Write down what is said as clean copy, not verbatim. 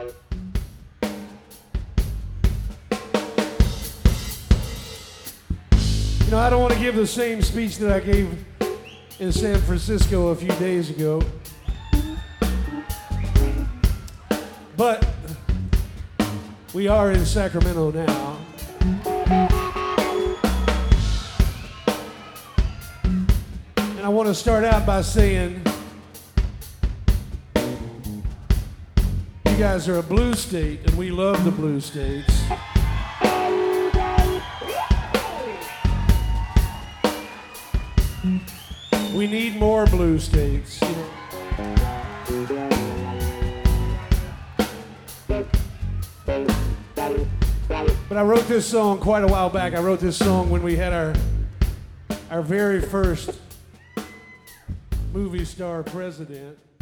You know, I don't want to give the same speech that I gave in San Francisco a few days ago. But we are in Sacramento now. And I want to start out by saying, you guys are a blue state, and we love the blue states. We need more blue states, you know. But I wrote this song quite a while back. I wrote this song when we had our very first movie star president.